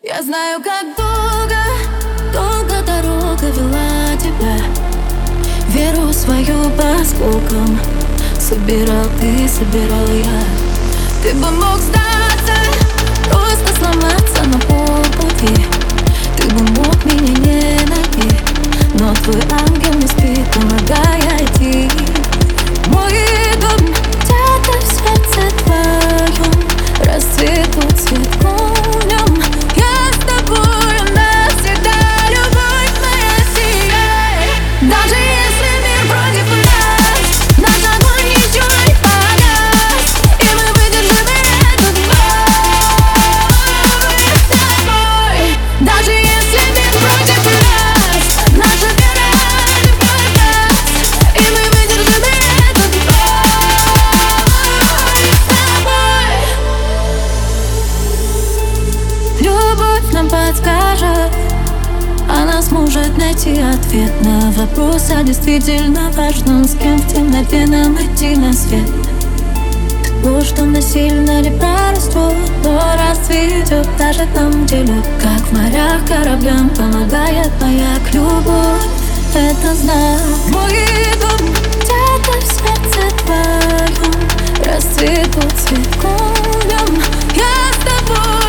Я знаю, как долго дорога вела тебя. Веру свою по осколкам собирал ты, собирал я. Ты бы мог сдаться, просто сломаться на полпути. Ты бы мог меня не найти, но твой ангел не спит, помогая идти. Мой дом где-то в сердце твоем расцветут цветком в нем. Я с тобою навсегда, любовь моя, сияй. Даже если мир против нас, наш огонь еще не погас, и мы выдержим этот бой с тобой. Даже если мир против нас, наша вера — любовь нас, и мы выдержим этот бой с тобой. Любовь нам подскажет, она сможет найти ответ на вопрос о действительно важном, с кем в темноте нам идти на свет. То, что насильно не прорастет, то расцветет даже там, где лед. Как в морях кораблям помогает маяк. Любовь — это знак. Мой дом где-то в сердце твоем расцветут цветком в нем. Я с тобой.